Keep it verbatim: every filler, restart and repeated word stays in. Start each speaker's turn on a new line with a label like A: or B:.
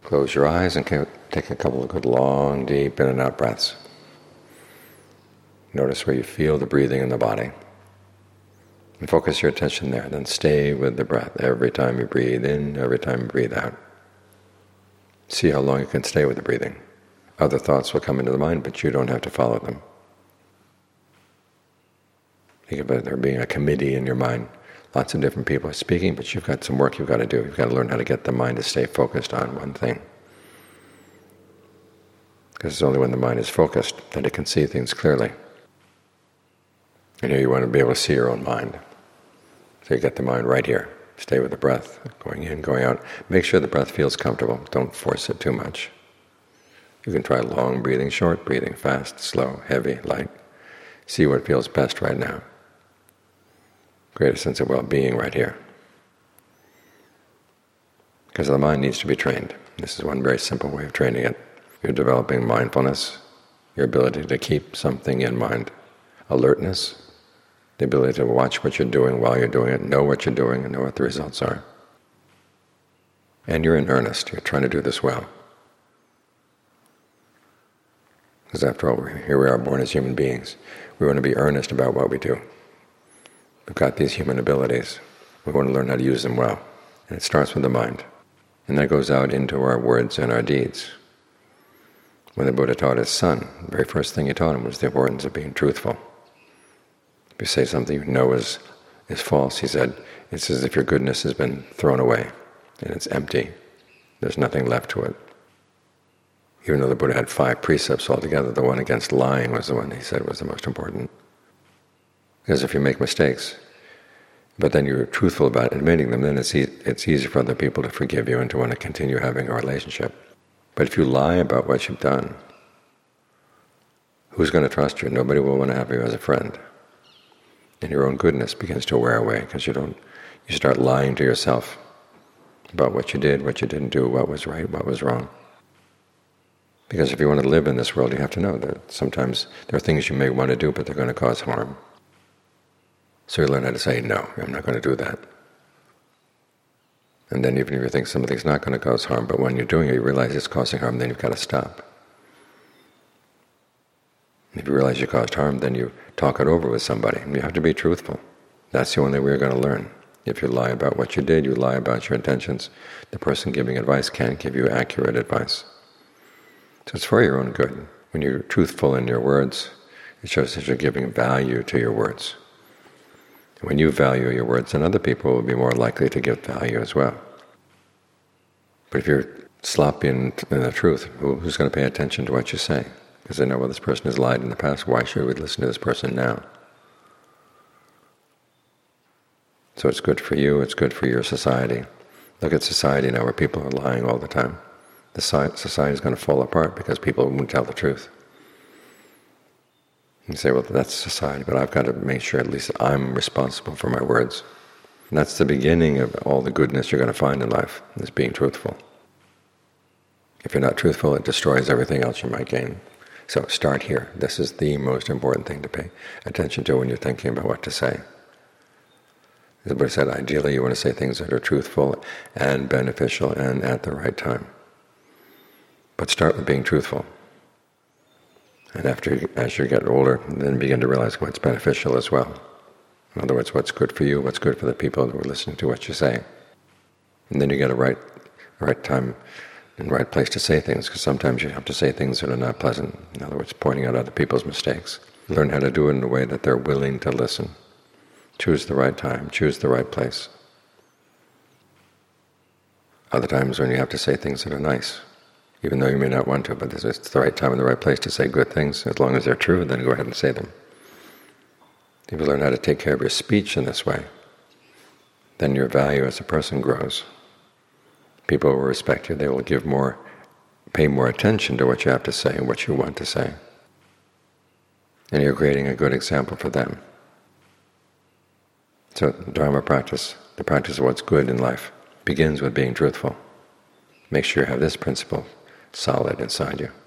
A: Close your eyes and take a couple of good long, deep in and out breaths. Notice where you feel the breathing in the body. And focus your attention there. Then stay with the breath every time you breathe in, every time you breathe out. See how long you can stay with the breathing. Other thoughts will come into the mind, but you don't have to follow them. Think about there being a committee in your mind. Lots of different people are speaking, but you've got some work you've got to do. You've got to learn how to get the mind to stay focused on one thing. Because it's only when the mind is focused that it can see things clearly. And here you want to be able to see your own mind. So you get the mind right here. Stay with the breath, going in, going out. Make sure the breath feels comfortable. Don't force it too much. You can try long breathing, short breathing, fast, slow, heavy, light. See what feels best right now. Create a sense of well-being right here. Because the mind needs to be trained. This is one very simple way of training it. You're developing mindfulness, your ability to keep something in mind, alertness, the ability to watch what you're doing while you're doing it, know what you're doing and know what the results are. And you're in earnest. You're trying to do this well. Because after all, here we are born as human beings. We want to be earnest about what we do. We've got these human abilities. We want to learn how to use them well. And it starts with the mind. And that goes out into our words and our deeds. When the Buddha taught his son, the very first thing he taught him was the importance of being truthful. If you say something you know is, is false, he said, it's as if your goodness has been thrown away and it's empty. There's nothing left to it. Even though the Buddha had five precepts altogether, the one against lying was the one he said was the most important. Because if you make mistakes, but then you're truthful about admitting them, then it's, e it's easy for other people to forgive you and to want to continue having a relationship. But if you lie about what you've done, who's going to trust you? Nobody will want to have you as a friend. And your own goodness begins to wear away because you don't. You start lying to yourself about what you did, what you didn't do, what was right, what was wrong. Because if you want to live in this world, you have to know that sometimes there are things you may want to do, but they're going to cause harm. So you learn how to say, no, I'm not going to do that. And then even if you think something's not going to cause harm, but when you're doing it, you realize it's causing harm, then you've got to stop. If you realize you caused harm, then you talk it over with somebody. You have to be truthful. That's the only way you're going to learn. If you lie about what you did, you lie about your intentions, the person giving advice can't give you accurate advice. So it's for your own good. When you're truthful in your words, it shows that you're giving value to your words. And when you value your words, then other people will be more likely to give value as well. But if you're sloppy in, in the truth, who's going to pay attention to what you say? Because they know, well, this person has lied in the past, why should we listen to this person now? So it's good for you, it's good for your society. Look at society now where people are lying all the time. The society is going to fall apart because people won't tell the truth. You say, well, that's society, but I've got to make sure at least I'm responsible for my words. And that's the beginning of all the goodness you're going to find in life, is being truthful. If you're not truthful, it destroys everything else you might gain. So start here. This is the most important thing to pay attention to when you're thinking about what to say. As the Buddha said, ideally you want to say things that are truthful and beneficial and at the right time. But start with being truthful. And after, as you get older, then begin to realize what's beneficial as well. In other words, what's good for you, what's good for the people who are listening to what you say. And then you get a right, right time and right place to say things, because sometimes you have to say things that are not pleasant. In other words, pointing out other people's mistakes. Learn how to do it in a way that they're willing to listen. Choose the right time, choose the right place. Other times when you have to say things that are nice, even though you may not want to, but it's the right time and the right place to say good things. As long as they're true, then go ahead and say them. If you learn how to take care of your speech in this way, then your value as a person grows. People will respect you. They will give more, pay more attention to what you have to say and what you want to say. And you're creating a good example for them. So Dharma practice, the practice of what's good in life, begins with being truthful. Make sure you have this principle solid inside you.